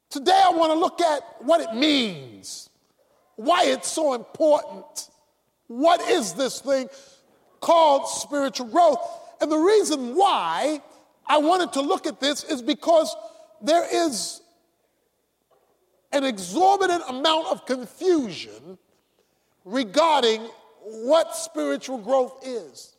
Today I want to look at what it means, why it's so important. What is this thing called spiritual growth? And the reason why I wanted to look at this is because there is an exorbitant amount of confusion regarding what spiritual growth is.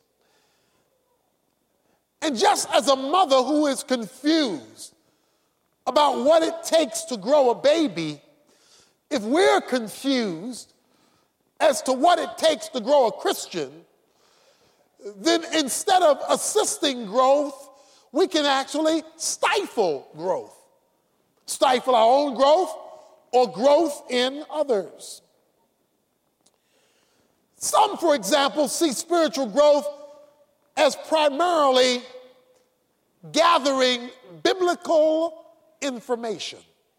And just as a mother who is confused about what it takes to grow a baby, if we're confused as to what it takes to grow a Christian, then instead of assisting growth, we can actually stifle growth. Stifle our own growth or growth in others. Some, for example, see spiritual growth as primarily gathering biblical information.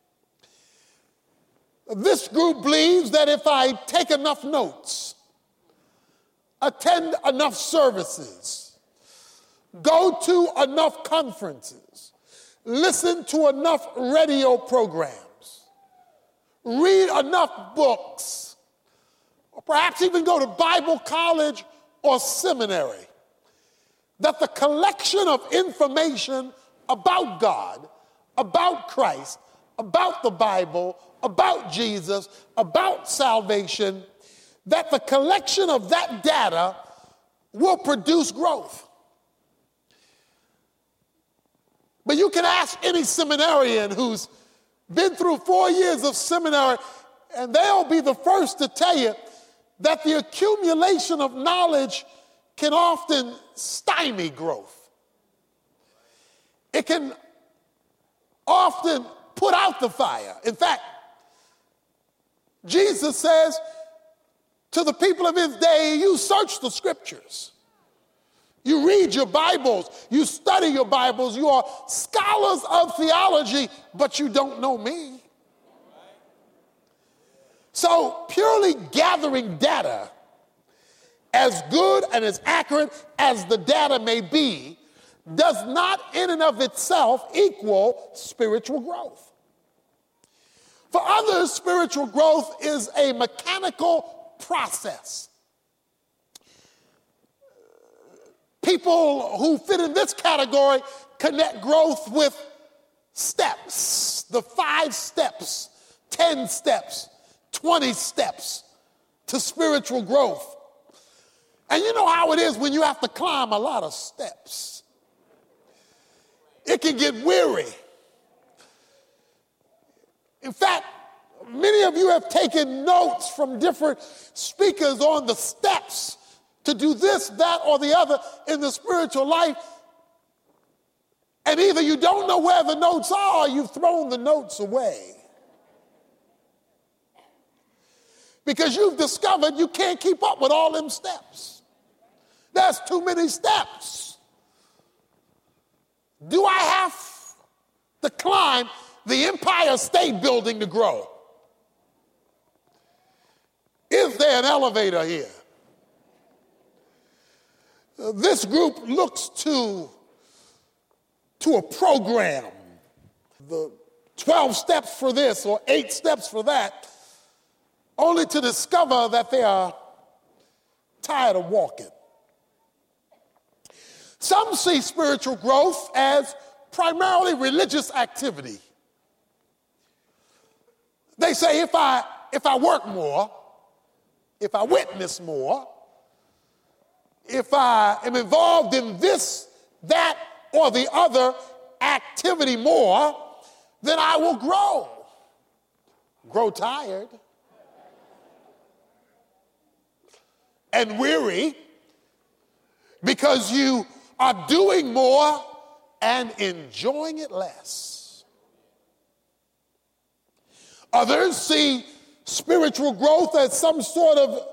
This group believes that if I take enough notes, attend enough services, go to enough conferences, listen to enough radio programs, read enough books, or perhaps even go to Bible college or seminary, that the collection of information about God, about Christ, about the Bible, about Jesus, about salvation, that the collection of that data will produce growth. But you can ask any seminarian who's been through 4 years of seminary, and they'll be the first to tell you that the accumulation of knowledge can often stymie growth. It can often put out the fire. In fact, Jesus says to the people of his day, you search the scriptures. You read your Bibles. You study your Bibles. You are scholars of theology, but you don't know me. So purely gathering data, as good and as accurate as the data may be, does not in and of itself equal spiritual growth. For others, spiritual growth is a mechanical process. People who fit in this category connect growth with steps, the 5 steps, 10 steps, 20 steps to spiritual growth. And you know how it is when you have to climb a lot of steps. It can get weary. In fact, many of you have taken notes from different speakers on the steps to do this, that, or the other in the spiritual life. And either you don't know where the notes are or you've thrown the notes away. Because you've discovered you can't keep up with all them steps. There's too many steps. Do I have to climb the Empire State Building to grow? Is there an elevator here? This group looks to a program, the 12 steps for this or 8 steps for that, only to discover that they are tired of walking. Some see spiritual growth as primarily religious activity. They say if I work more, if I witness more, if I am involved in this, that, or the other activity more, then I will grow. Grow tired and weary because you are doing more and enjoying it less. Others see spiritual growth as some sort of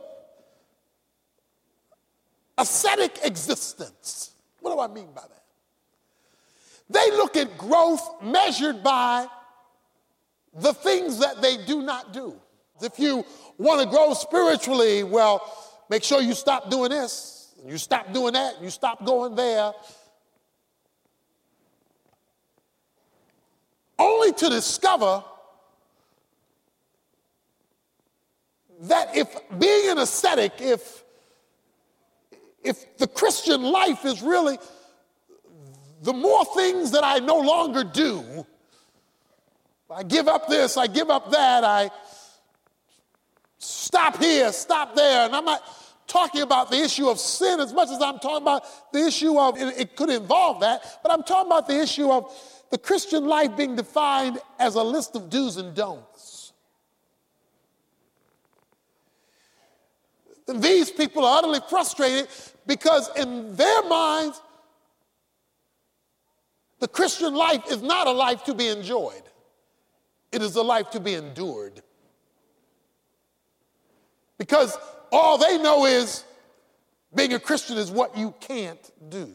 ascetic existence. What do I mean by that? They look at growth measured by the things that they do not do. If you want to grow spiritually, well, make sure you stop doing this, you stop doing that, you stop going there. Only to discover that if being an ascetic, if the Christian life is really the more things that I no longer do, I give up this, I give up that, I stop here, stop there. And I'm not talking about the issue of sin as much as I'm talking about the issue of, it could involve that, but I'm talking about the issue of the Christian life being defined as a list of do's and don'ts. And these people are utterly frustrated because in their minds, the Christian life is not a life to be enjoyed. It is a life to be endured. Because all they know is being a Christian is what you can't do.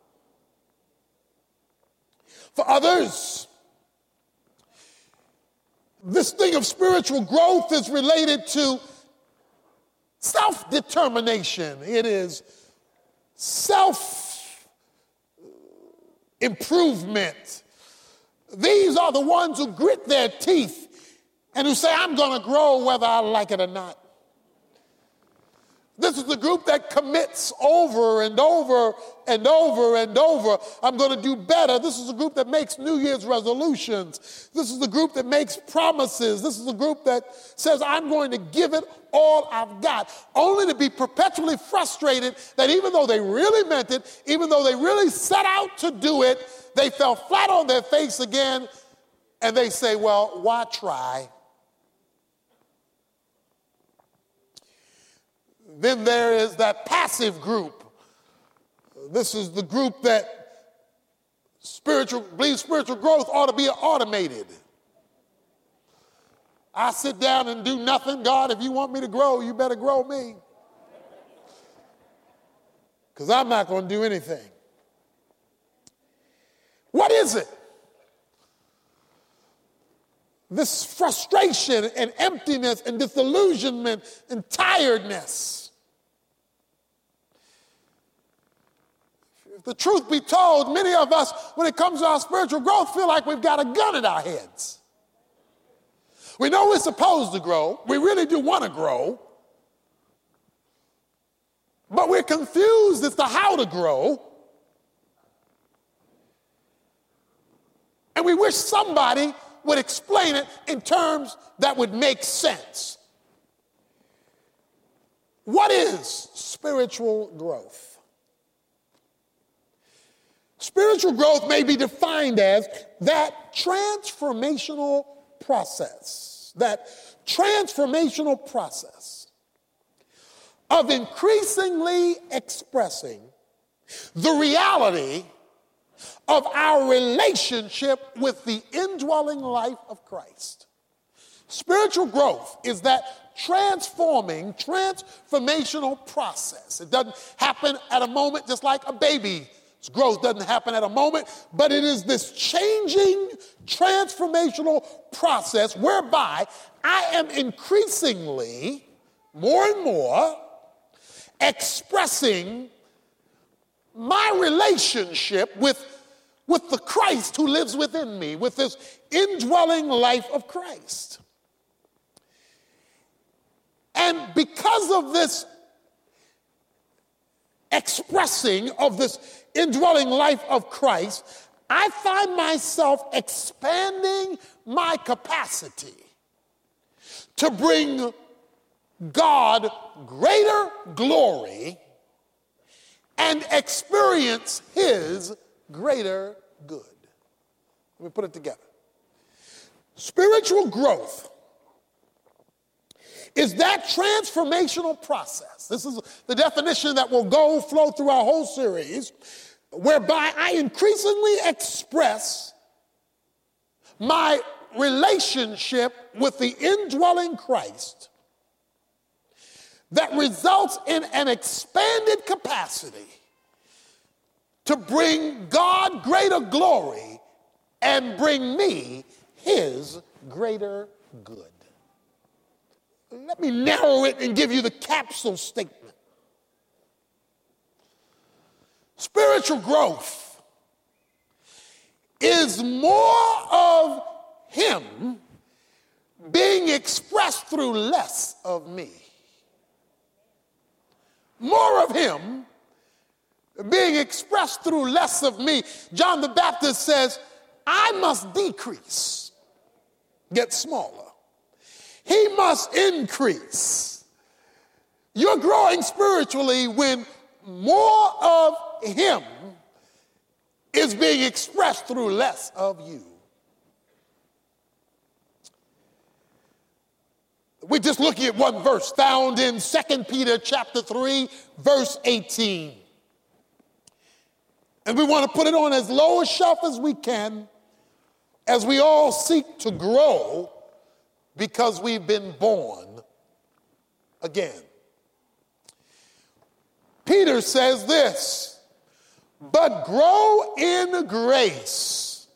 For others, this thing of spiritual growth is related to self-determination. It is self-improvement. These are the ones who grit their teeth and who say, I'm going to grow whether I like it or not. This is the group that commits over and over and over and over. I'm going to do better. This is the group that makes New Year's resolutions. This is the group that makes promises. This is the group that says, I'm going to give it all I've got, only to be perpetually frustrated that even though they really meant it, even though they really set out to do it, they fell flat on their face again, and they say, well, why try? Then there is that passive group. This is the group that believes spiritual growth ought to be automated. I sit down and do nothing. God, if you want me to grow, you better grow me. Because I'm not going to do anything. What is it? This frustration and emptiness and disillusionment and tiredness. If the truth be told, many of us, when it comes to our spiritual growth, feel like we've got a gun at our heads. We know we're supposed to grow. We really do want to grow. But we're confused as to how to grow. And we wish somebody would explain it in terms that would make sense. What is spiritual growth? Spiritual growth may be defined as that transformational process of increasingly expressing the reality of our relationship with the indwelling life of Christ. Spiritual growth is that transformational process. It doesn't happen at a moment, just like a baby's growth doesn't happen at a moment, but it is this changing, transformational process whereby I am increasingly, more and more, expressing my relationship with the Christ who lives within me, with this indwelling life of Christ. And because of this expressing of this indwelling life of Christ, I find myself expanding my capacity to bring God greater glory and experience his greater good. Let me put it together. Spiritual growth is that transformational process. This is the definition that will flow through our whole series, whereby I increasingly express my relationship with the indwelling Christ that results in an expanded capacity to bring God greater glory and bring me his greater good. Let me narrow it and give you the capsule statement. Spiritual growth is more of him being expressed through less of me. More of him being expressed through less of me. John the Baptist says, I must decrease, get smaller. He must increase. You're growing spiritually when more of him is being expressed through less of you. We're just looking at one verse found in 2 Peter chapter 3, verse 18. And we want to put it on as low a shelf as we can as we all seek to grow because we've been born again. Peter says this, but grow in grace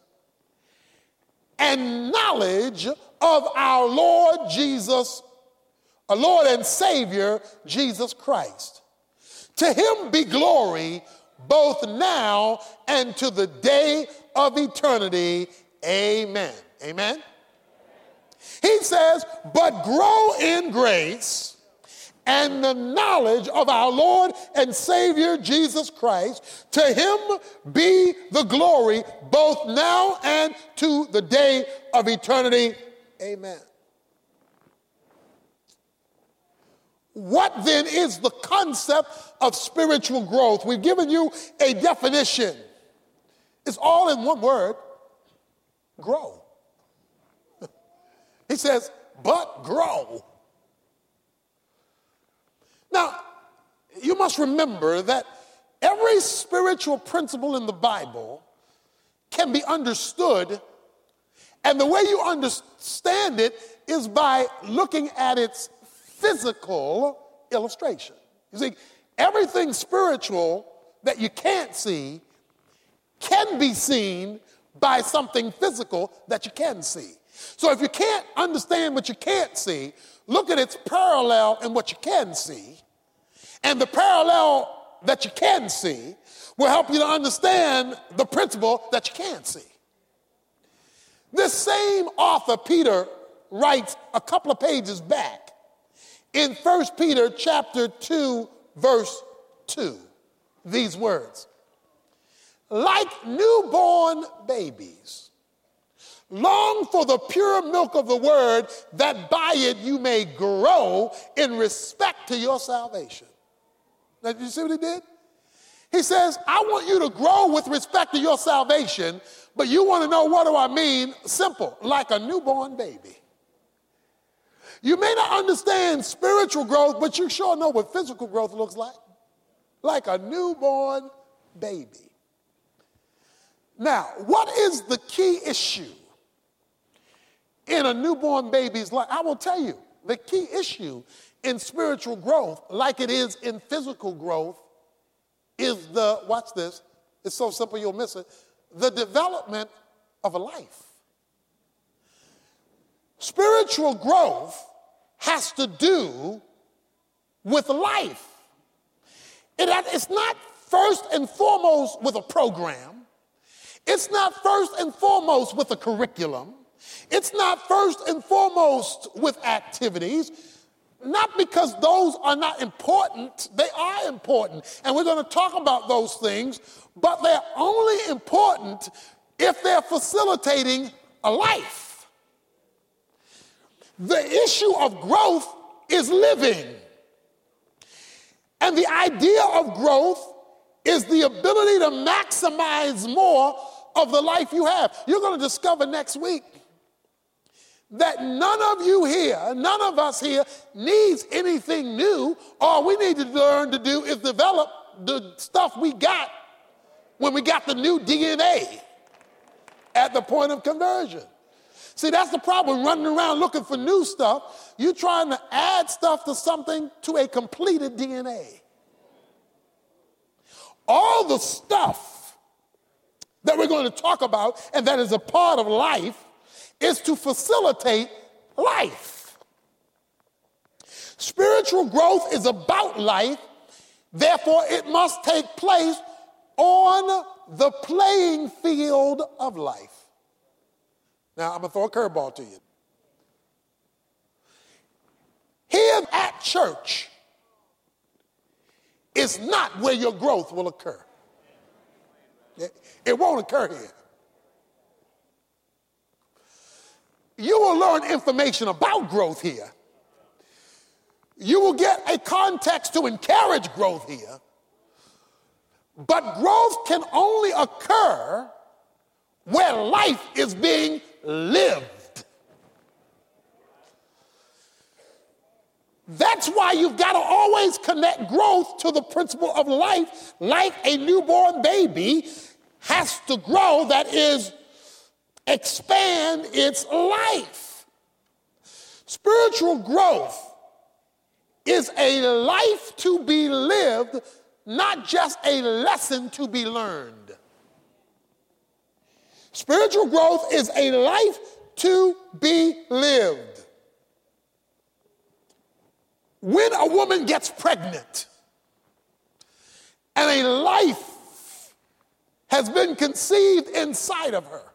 and knowledge of our Lord Jesus, our Lord and Savior, Jesus Christ. To him be glory both now and to the day of eternity. Amen. Amen. He says, but grow in grace and the knowledge of our Lord and Savior Jesus Christ. To him be the glory both now and to the day of eternity. Amen. What then is the concept of spiritual growth? We've given you a definition. It's all in one word, grow. He says, but grow. Now, you must remember that every spiritual principle in the Bible can be understood, and the way you understand it is by looking at its physical illustration. You see, everything spiritual that you can't see can be seen by something physical that you can see. So if you can't understand what you can't see, look at its parallel in what you can see, and the parallel that you can see will help you to understand the principle that you can't see. This same author, Peter, writes a couple of pages back in 1 Peter chapter 2, verse 2, these words, like newborn babies, long for the pure milk of the word, that by it you may grow in respect to your salvation. Now, did you see what he did? He says, I want you to grow with respect to your salvation, but you want to know, what do I mean? Simple, like a newborn baby. You may not understand spiritual growth, but you sure know what physical growth looks like a newborn baby. Now, what is the key issue in a newborn baby's life? I will tell you, the key issue in spiritual growth, like it is in physical growth, is the, watch this, it's so simple you'll miss it, the development of a life. Spiritual growth has to do with life. It's not first and foremost with a program. It's not first and foremost with a curriculum. It's not first and foremost with activities. Not because those are not important. They are important. And we're going to talk about those things, but they're only important if they're facilitating a life. The issue of growth is living. And the idea of growth is the ability to maximize more of the life you have. You're going to discover next week that none of you here, none of us here needs anything new. All we need to learn to do is develop the stuff we got when we got the new DNA at the point of conversion. See, that's the problem, running around looking for new stuff. You're trying to add stuff to something, to a completed DNA. All the stuff that we're going to talk about and that is a part of life is to facilitate life. Spiritual growth is about life, therefore it must take place on the playing field of life. Now, I'm going to throw a curveball to you. live at church is not where your growth will occur. It won't occur here. You will learn information about growth here. You will get a context to encourage growth here. But growth can only occur where life is being lived. That's why you've got to always connect growth to the principle of life. Like a newborn baby has to grow, that is, expand its life. Spiritual growth is a life to be lived, not just a lesson to be learned. Spiritual growth is a life to be lived. When a woman gets pregnant and a life has been conceived inside of her,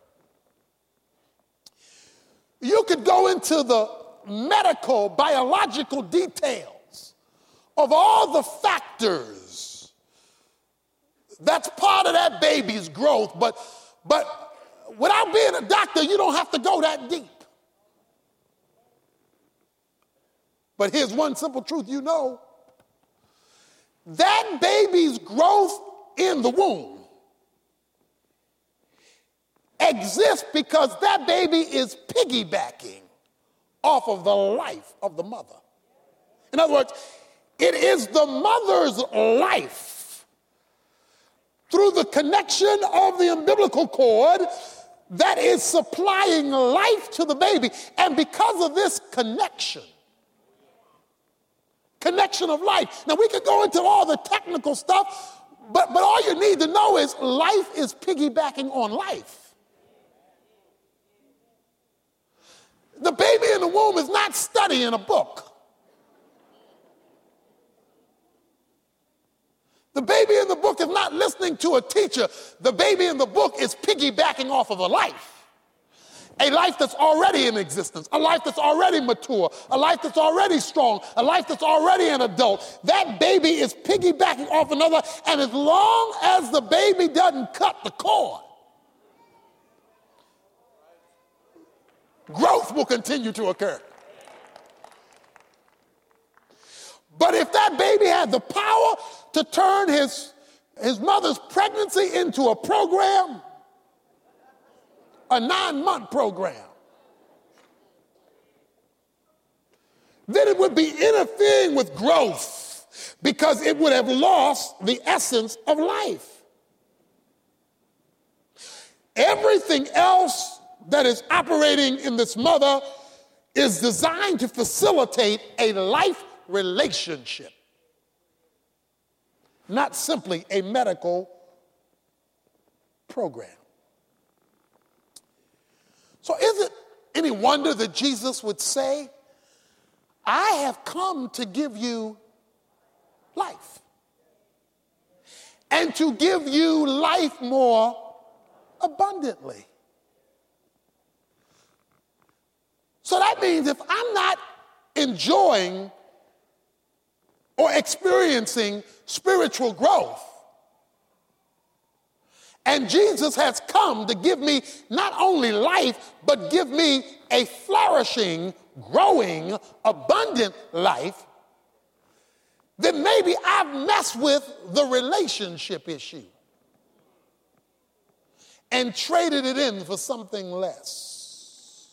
you could go into the medical, biological details of all the factors that's part of that baby's growth, but without being a doctor, you don't have to go that deep. But here's one simple truth you know. That baby's growth in the womb exists because that baby is piggybacking off of the life of the mother. In other words, it is the mother's life through the connection of the umbilical cord that is supplying life to the baby. And because of this connection of life. Now, we could go into all the technical stuff, but all you need to know is life is piggybacking on life. The baby in the womb is not studying a book. The baby in the book is not listening to a teacher. The baby in the book is piggybacking off of a life that's already in existence, a life that's already mature, a life that's already strong, a life that's already an adult. That baby is piggybacking off another, and as long as the baby doesn't cut the cord, growth will continue to occur. But if that baby had the power to turn his mother's pregnancy into a program, a 9-month program, then it would be interfering with growth because it would have lost the essence of life. Everything else that is operating in this mother is designed to facilitate a life relationship, not simply a medical program. So is it any wonder that Jesus would say, I have come to give you life, and to give you life more abundantly? So that means if I'm not enjoying or experiencing spiritual growth, and Jesus has come to give me not only life, but give me a flourishing, growing, abundant life, then maybe I've messed with the relationship issue and traded it in for something less.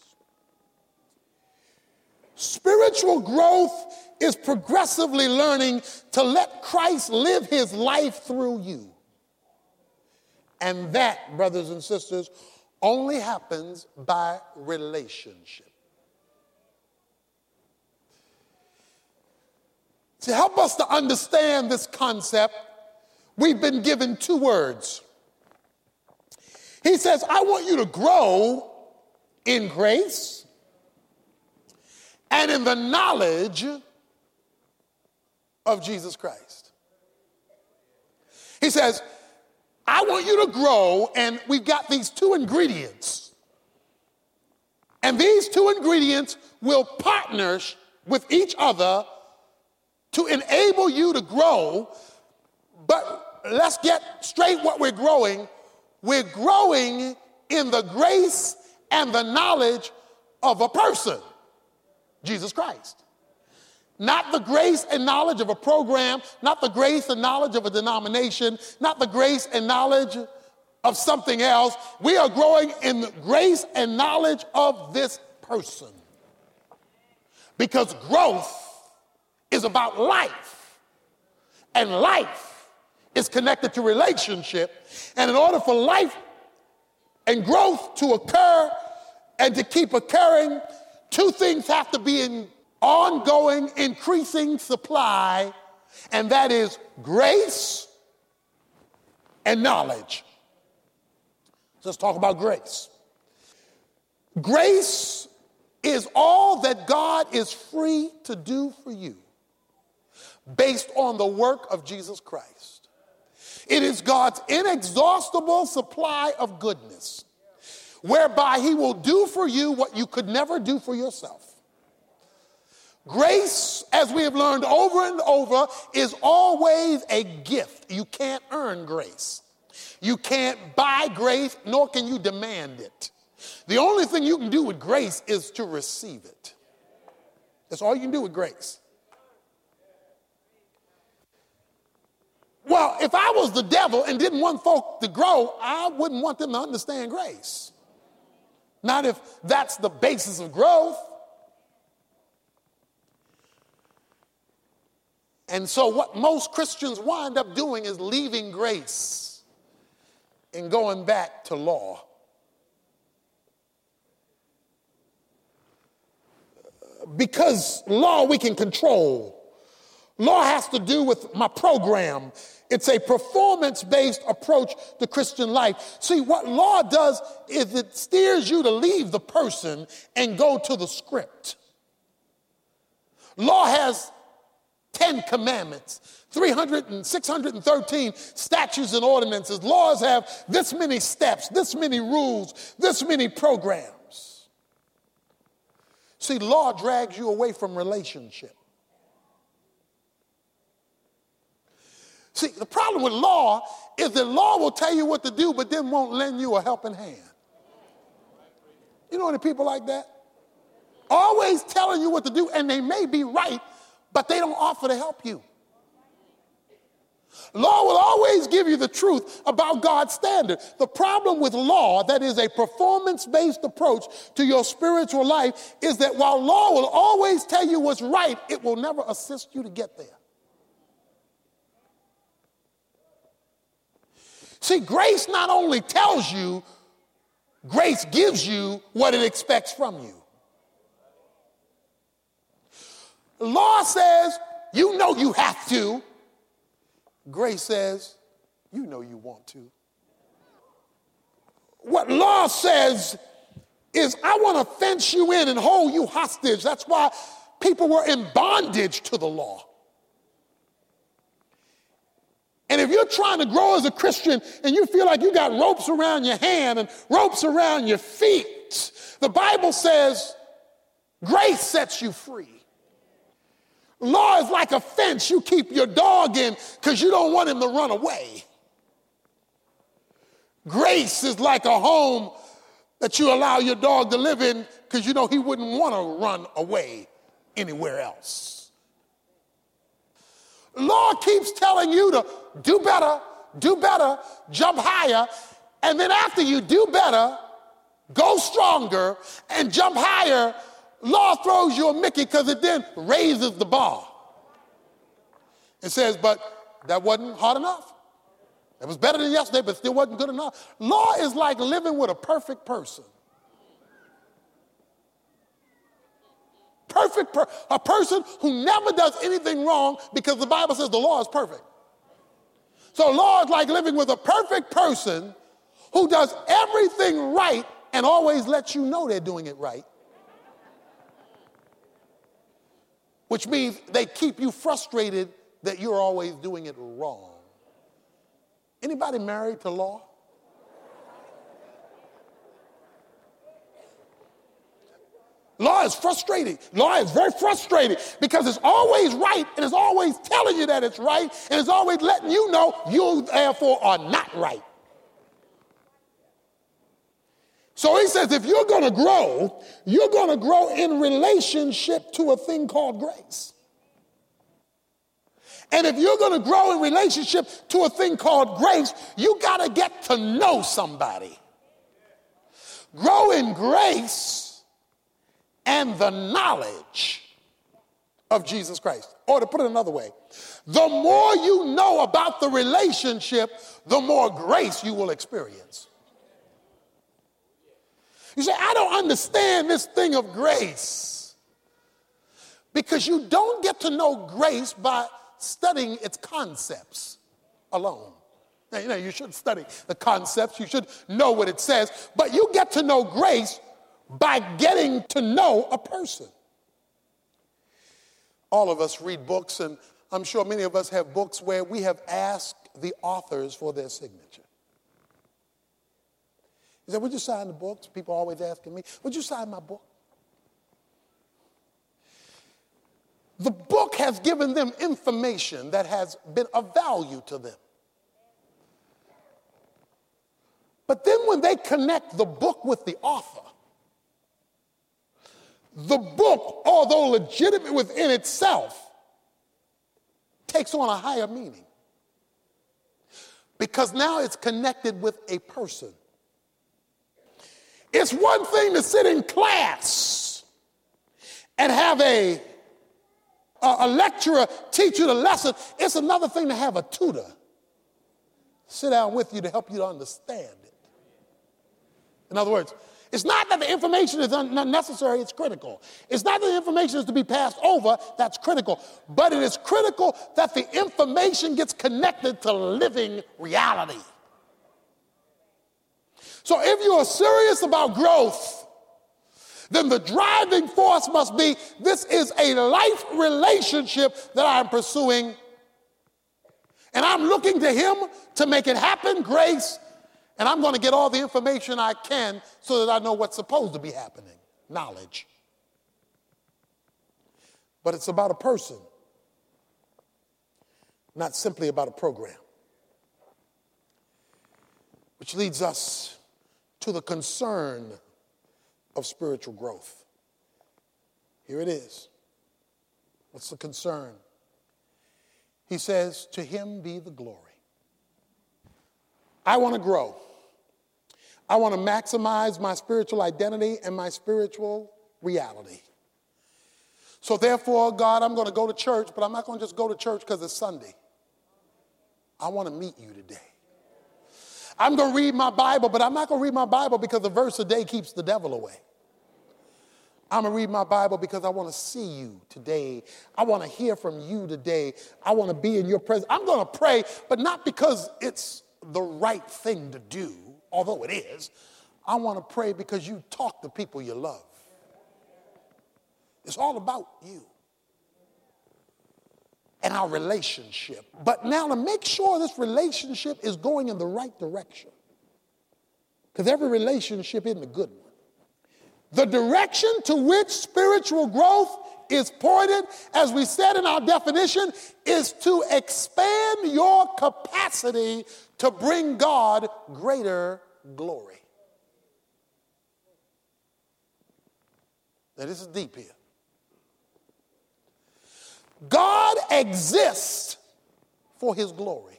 Spiritual growth is progressively learning to let Christ live his life through you. And that, brothers and sisters, only happens by relationship. To help us to understand this concept, we've been given 2 words. He says, I want you to grow in grace and in the knowledge of Jesus Christ. He says, I want you to grow, and we've got these 2 ingredients. And these 2 ingredients will partner with each other to enable you to grow. But let's get straight what we're growing. We're growing in the grace and the knowledge of a person, Jesus Christ. Not the grace and knowledge of a program, not the grace and knowledge of a denomination, not the grace and knowledge of something else. We are growing in the grace and knowledge of this person. Because growth is about life. And life is connected to relationship. And in order for life and growth to occur and to keep occurring, two things have to be in ongoing, increasing supply, and that is grace and knowledge. Let's talk about grace. Grace is all that God is free to do for you based on the work of Jesus Christ. It is God's inexhaustible supply of goodness, whereby he will do for you what you could never do for yourself. Grace, as we have learned over and over, is always a gift. You can't earn grace. You can't buy grace, nor can you demand it. The only thing you can do with grace is to receive it. That's all you can do with grace. Well, if I was the devil and didn't want folk to grow, I wouldn't want them to understand grace. Not if that's the basis of growth. And so what most Christians wind up doing is leaving grace and going back to law. Because law we can control. Law has to do with my program. It's a performance-based approach to Christian life. See, what law does is it steers you to leave the person and go to the script. Law has 10 commandments, 613 statutes and ordinances. Laws have this many steps, this many rules, this many programs. See, law drags you away from relationship. See, the problem with law is that law will tell you what to do, but then won't lend you a helping hand. You know any people like that? Always telling you what to do, and they may be right, but they don't offer to help you. Law will always give you the truth about God's standard. The problem with law, that is a performance-based approach to your spiritual life, is that while law will always tell you what's right, it will never assist you to get there. See, grace not only tells you, grace gives you what it expects from you. Law says, you know you have to. Grace says, you know you want to. What law says is, I want to fence you in and hold you hostage. That's why people were in bondage to the law. And if you're trying to grow as a Christian and you feel like you got ropes around your hand and ropes around your feet, the Bible says grace sets you free. Law is like a fence you keep your dog in because you don't want him to run away. Grace is like a home that you allow your dog to live in because you know he wouldn't want to run away anywhere else. Law keeps telling you to do better, jump higher, and then after you do better, go stronger, and jump higher. Law throws you a Mickey because it then raises the bar. It says, but that wasn't hard enough. It was better than yesterday, but still wasn't good enough. Law is like living with a perfect person. A person who never does anything wrong because the Bible says the law is perfect. So law is like living with a perfect person who does everything right and always lets you know they're doing it right. Which means they keep you frustrated that you're always doing it wrong. Anybody married to law? Law is frustrating. Law is very frustrating because it's always right and it's always telling you that it's right and it's always letting you know you therefore are not right. So he says if you're going to grow in relationship to a thing called grace. And if you're going to grow in relationship to a thing called grace, you got to get to know somebody. Grow in grace and the knowledge of Jesus Christ. Or to put it another way, the more you know about the relationship, the more grace you will experience. You say, I don't understand this thing of grace. Because you don't get to know grace by studying its concepts alone. Now, you should study the concepts. You should know what it says. But you get to know grace by getting to know a person. All of us read books, and I'm sure many of us have books where we have asked the authors for their signature. You say, would you sign the books? People are always asking me, would you sign my book? The book has given them information that has been of value to them. But then when they connect the book with the author, the book, although legitimate within itself, takes on a higher meaning. Because now it's connected with a person. It's one thing to sit in class and have a lecturer teach you the lesson. It's another thing to have a tutor sit down with you to help you to understand it. In other words, it's not that the information is unnecessary, it's critical. It's not that the information is to be passed over, that's critical. But it is critical that the information gets connected to living reality. So if you are serious about growth, then the driving force must be, this is a life relationship that I'm pursuing, and I'm looking to him to make it happen, grace, and I'm going to get all the information I can so that I know what's supposed to be happening, knowledge. But it's about a person, not simply about a program. Which leads us to the concern of spiritual growth. Here it is. What's the concern? He says, to him be the glory. I want to grow. I want to maximize my spiritual identity and my spiritual reality. So therefore, God, I'm going to go to church, but I'm not going to just go to church because it's Sunday. I want to meet you today. I'm going to read my Bible, but I'm not going to read my Bible because a verse a day keeps the devil away. I'm going to read my Bible because I want to see you today. I want to hear from you today. I want to be in your presence. I'm going to pray, but not because it's the right thing to do, although it is. I want to pray because you talk to people you love. It's all about you and our relationship. But now to make sure this relationship is going in the right direction, because every relationship isn't a good one. The direction to which spiritual growth is pointed, as we said in our definition, is to expand your capacity to bring God greater glory. Now this is deep here. God exists for his glory.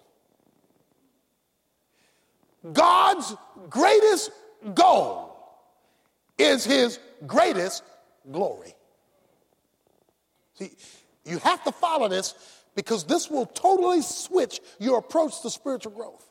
God's greatest goal is his greatest glory. See, you have to follow this because this will totally switch your approach to spiritual growth.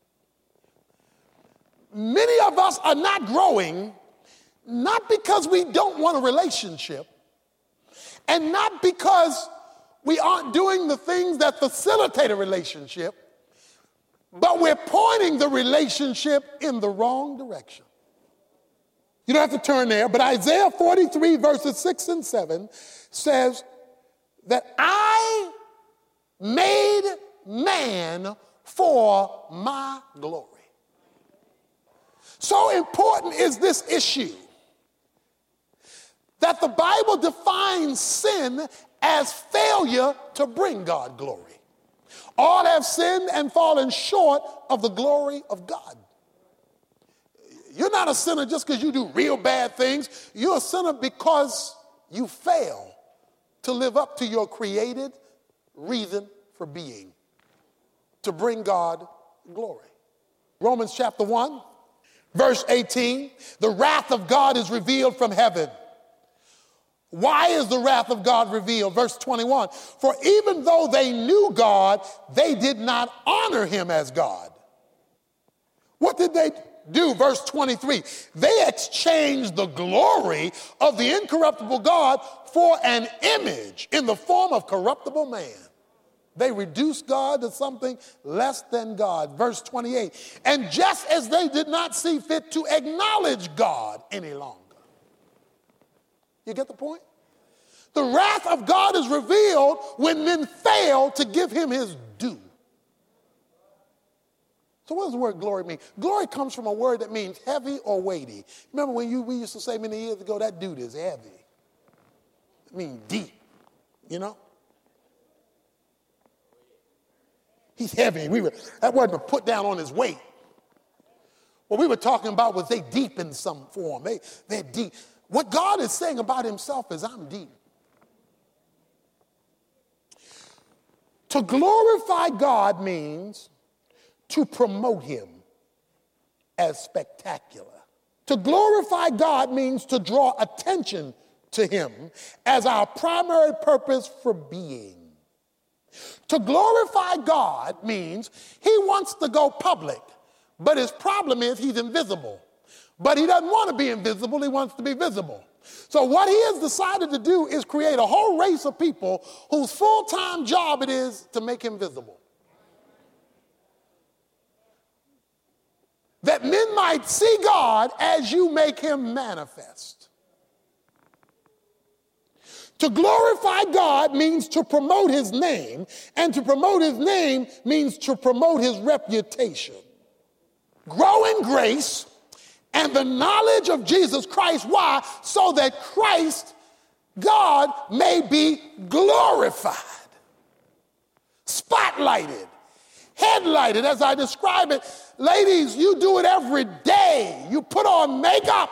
Many of us are not growing, not because we don't want a relationship, and not because we aren't doing the things that facilitate a relationship, but we're pointing the relationship in the wrong direction. You don't have to turn there, but Isaiah 43 verses 6 and 7 says that I made man for my glory. So important is this issue that the Bible defines sin as failure to bring God glory. All have sinned and fallen short of the glory of God. You're not a sinner just because you do real bad things. You're a sinner because you fail to live up to your created reason for being, to bring God glory. Romans chapter 1, verse 18, the wrath of God is revealed from heaven. Why is the wrath of God revealed? Verse 21, for even though they knew God, they did not honor him as God. What did they do? Verse 23, they exchanged the glory of the incorruptible God for an image in the form of corruptible man. They reduced God to something less than God. Verse 28, and just as they did not see fit to acknowledge God any longer. You get the point? The wrath of God is revealed when men fail to give him his due. So what does the word glory mean? Glory comes from a word that means heavy or weighty. Remember when we used to say many years ago, that dude is heavy. It means deep, you know? He's heavy. That wasn't a put down on his weight. What we were talking about was they deep in some form. They're deep. What God is saying about himself is, I'm deep. To glorify God means to promote him as spectacular. To glorify God means to draw attention to him as our primary purpose for being. To glorify God means he wants to go public, but his problem is he's invisible. But he doesn't want to be invisible, he wants to be visible. So what he has decided to do is create a whole race of people whose full-time job it is to make him visible. That men might see God as you make him manifest. To glorify God means to promote his name, and to promote his name means to promote his reputation. Grow in grace and the knowledge of Jesus Christ. Why? So that Christ, God, may be glorified, spotlighted, headlighted, as I describe it. Ladies, you do it every day. You put on makeup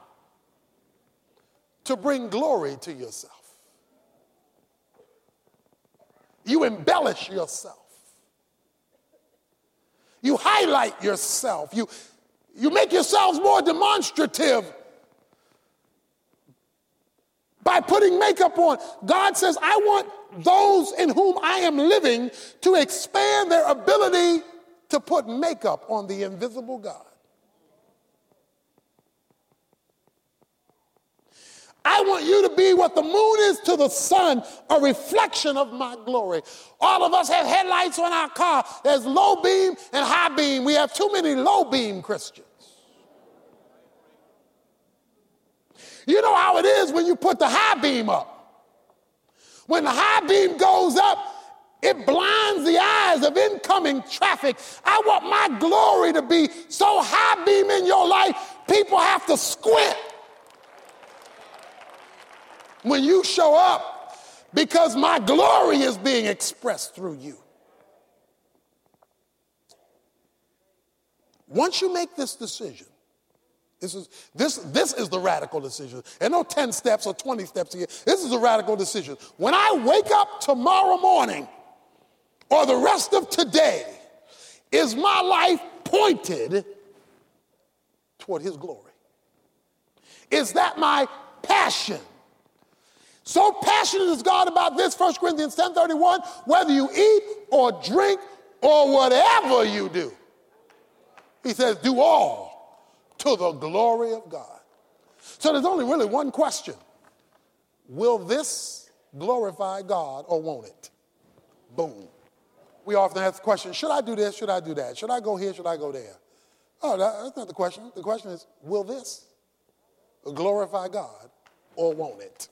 to bring glory to yourself. You embellish yourself. You highlight yourself. You make yourselves more demonstrative by putting makeup on. God says, I want those in whom I am living to expand their ability to put makeup on the invisible God. I want you to be what the moon is to the sun, a reflection of my glory. All of us have headlights on our car. There's low beam and high beam. We have too many low beam Christians. You know how it is when you put the high beam up. When the high beam goes up, it blinds the eyes of incoming traffic. I want my glory to be so high beam in your life, people have to squint when you show up, because my glory is being expressed through you. Once you make this decision, this is the radical decision. There are no 10 steps or 20 steps here. This is a radical decision. When I wake up tomorrow morning or the rest of today, is my life pointed toward his glory? Is that my passion? So passionate is God about this, 1 Corinthians 10:31, whether you eat or drink or whatever you do. He says, do all to the glory of God. So there's only really one question. Will this glorify God or won't it? Boom. We often ask the question, should I do this? Should I do that? Should I go here? Should I go there? Oh, that's not the question. The question is, will this glorify God or won't it?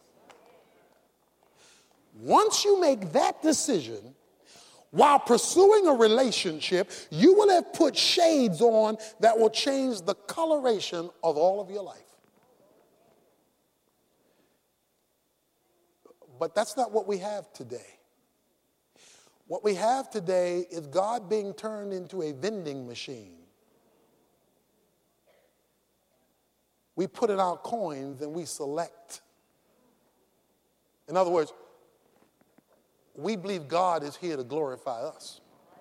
Once you make that decision, while pursuing a relationship, you will have put shades on that will change the coloration of all of your life. But that's not what we have today. What we have today is God being turned into a vending machine. We put in our coins and we select. In other words, we believe God is here to glorify us.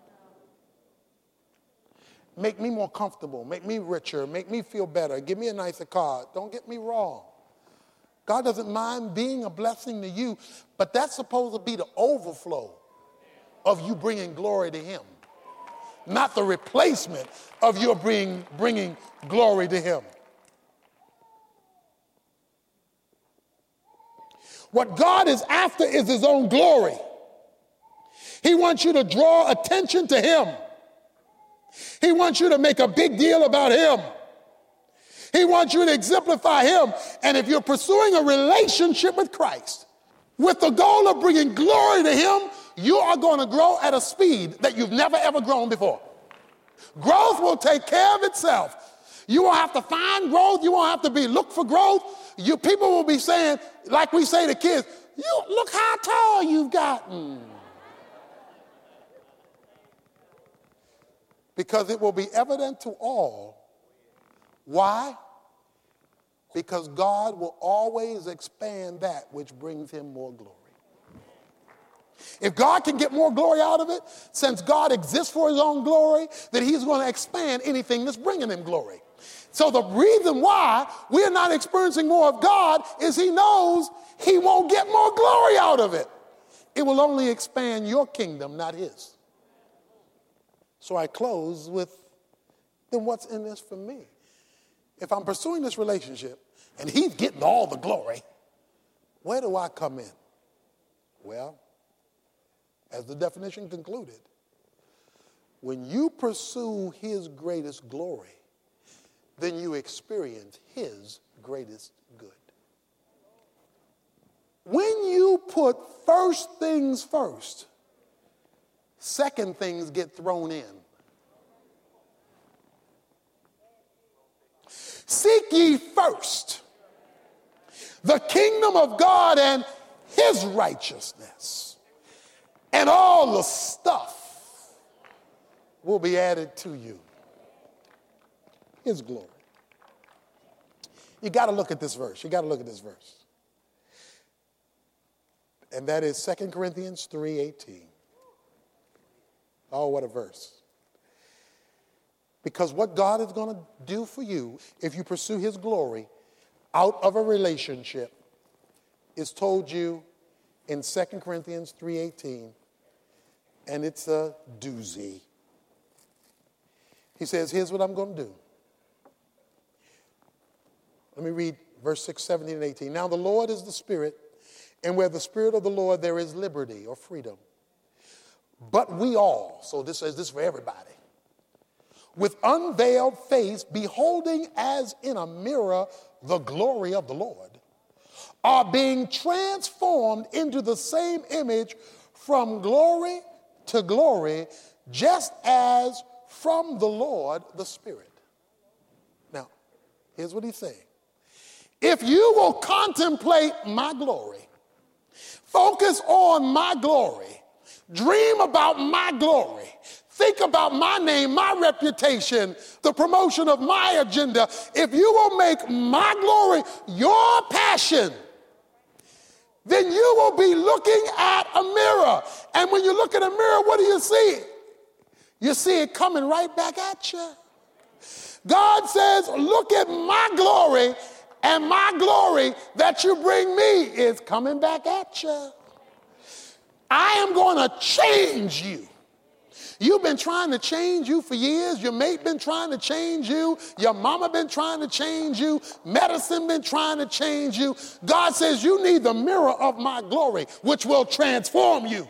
Make me more comfortable, make me richer, make me feel better, give me a nicer car. Don't get me wrong. God doesn't mind being a blessing to you, but that's supposed to be the overflow of you bringing glory to him, not the replacement of your bringing glory to him. What God is after is his own glory. He wants you to draw attention to him. He wants you to make a big deal about him. He wants you to exemplify him. And if you're pursuing a relationship with Christ with the goal of bringing glory to him, you are going to grow at a speed that you've never ever grown before. Growth will take care of itself. You won't have to find growth. You won't have to look for growth. People will be saying, like we say to kids, you look how tall you've gotten. Because it will be evident to all. Why? Because God will always expand that which brings him more glory. If God can get more glory out of it, since God exists for his own glory, then he's going to expand anything that's bringing him glory. So the reason why we're not experiencing more of God is he knows he won't get more glory out of it. It will only expand your kingdom, not his. So I close with, then what's in this for me? If I'm pursuing this relationship and he's getting all the glory, where do I come in? Well, as the definition concluded, when you pursue his greatest glory, then you experience his greatest good. When you put first things first, second things get thrown in. Seek ye first the kingdom of God and his righteousness, and all the stuff will be added to you. His glory. You got to look at this verse. And that is 2 Corinthians 3:18. Oh, what a verse. Because what God is going to do for you if you pursue his glory out of a relationship is told you in 2 Corinthians 3:18, and it's a doozy. He says, here's what I'm going to do. Let me read verse 6, 17, and 18. Now the Lord is the Spirit, and where the Spirit of the Lord, there is liberty or freedom. But we all, so this says this for everybody, with unveiled face, beholding as in a mirror the glory of the Lord, are being transformed into the same image from glory to glory, just as from the Lord the Spirit. Now, here's what he's saying. If you will contemplate my glory, focus on my glory, dream about my glory, think about my name, my reputation, the promotion of my agenda, if you will make my glory your passion, then you will be looking at a mirror. And when you look at a mirror, what do you see? You see it coming right back at you. God says, look at my glory, and my glory that you bring me is coming back at you. I am going to change you. You've been trying to change you for years. Your mate been trying to change you. Your mama been trying to change you. Medicine been trying to change you. God says you need the mirror of my glory, which will transform you.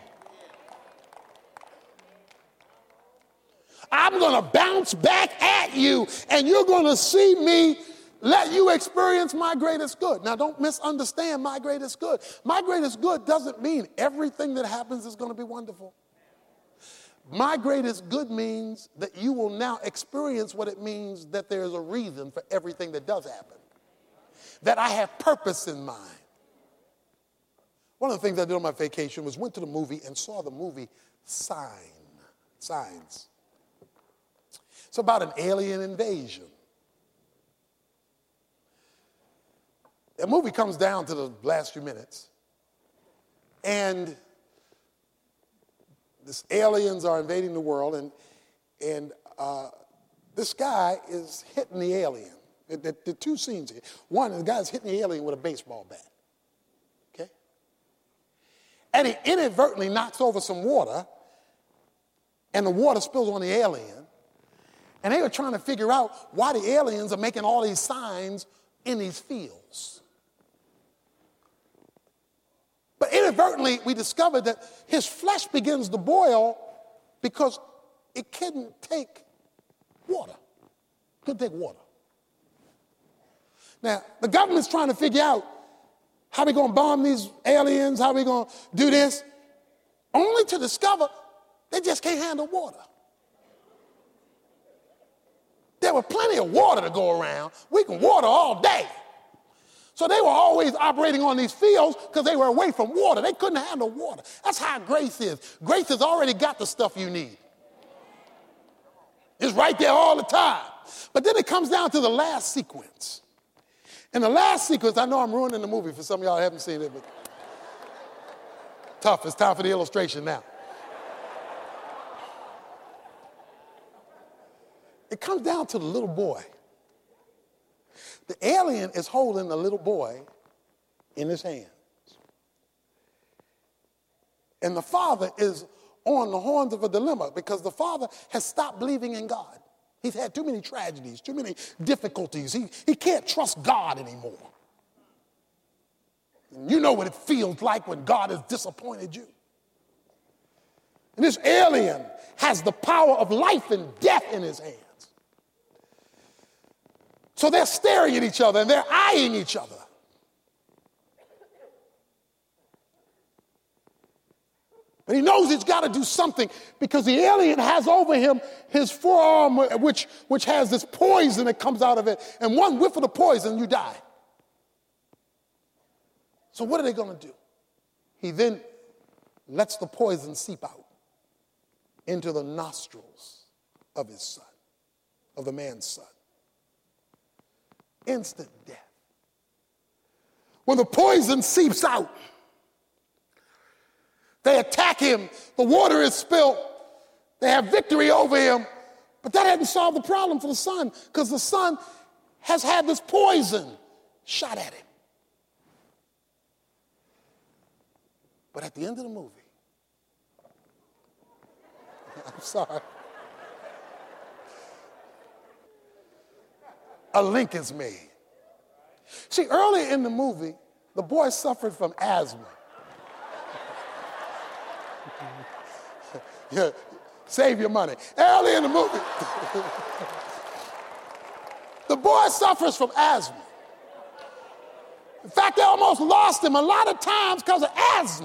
I'm going to bounce back at you, and you're going to see me let you experience my greatest good. Now, don't misunderstand my greatest good. My greatest good doesn't mean everything that happens is going to be wonderful. My greatest good means that you will now experience what it means that there is a reason for everything that does happen, that I have purpose in mind. One of the things I did on my vacation was went to the movie and saw the movie Signs. It's about an alien invasion. The movie comes down to the last few minutes, and these aliens are invading the world, and this guy is hitting the alien. The two scenes here. One, the guy's hitting the alien with a baseball bat. Okay? And he inadvertently knocks over some water, and the water spills on the alien. And they were trying to figure out why the aliens are making all these signs in these fields. But inadvertently, we discovered that his flesh begins to boil because it couldn't take water. Couldn't take water. Now, the government's trying to figure out how we going to bomb these aliens, how we going to do this, only to discover they just can't handle water. There were plenty of water to go around. We can water all day. So they were always operating on these fields because they were away from water. They couldn't handle water. That's how grace is. Grace has already got the stuff you need. It's right there all the time. But then it comes down to the last sequence. In the last sequence, I know I'm ruining the movie for some of y'all who haven't seen it, but tough. It's time for the illustration now. It comes down to the little boy. The alien is holding the little boy in his hands. And the father is on the horns of a dilemma because the father has stopped believing in God. He's had too many tragedies, too many difficulties. He can't trust God anymore. And you know what it feels like when God has disappointed you. And this alien has the power of life and death in his hands. So they're staring at each other and they're eyeing each other. But he knows he's got to do something because the alien has over him his forearm, which has this poison that comes out of it. And one whiff of the poison, you die. So what are they going to do? He then lets the poison seep out into the nostrils of his son, of the man's son. Instant death. When the poison seeps out, they attack him. The water is spilled. They have victory over him. But that hadn't solved the problem for the son because the son has had this poison shot at him. But at the end of the movie, I'm sorry, a link is made. See, early in the movie, the boy suffered from asthma. Yeah, save your money. Early in the movie, the boy suffers from asthma. In fact, they almost lost him a lot of times because of asthma.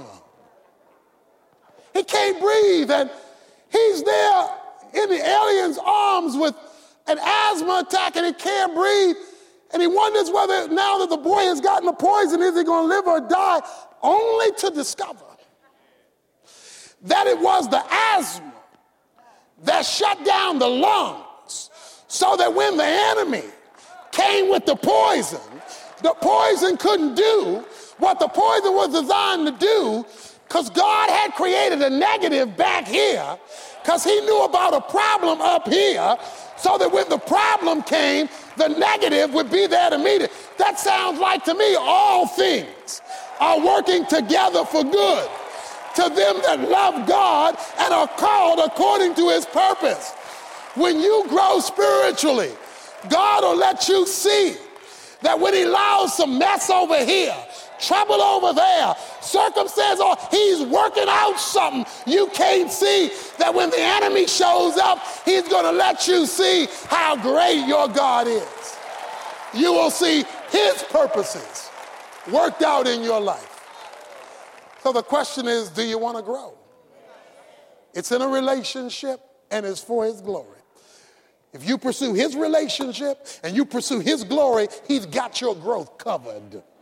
He can't breathe, and he's there in the alien's arms with an asthma attack, and he can't breathe. And he wonders whether now that the boy has gotten the poison, is he going to live or die, only to discover that it was the asthma that shut down the lungs so that when the enemy came with the poison couldn't do what the poison was designed to do because God had created a negative back here because he knew about a problem up here so that when the problem came, the negative would be there to meet it. That sounds like to me all things are working together for good to them that love God and are called according to his purpose. When you grow spiritually, God will let you see that when he allows some mess over here, trouble over there, circumstance, or he's working out something you can't see, that when the enemy shows up, he's going to let you see how great your God is. You will see his purposes worked out in your life. So the question is, do you want to grow? It's in a relationship and it's for his glory. If you pursue his relationship and you pursue his glory, he's got your growth covered.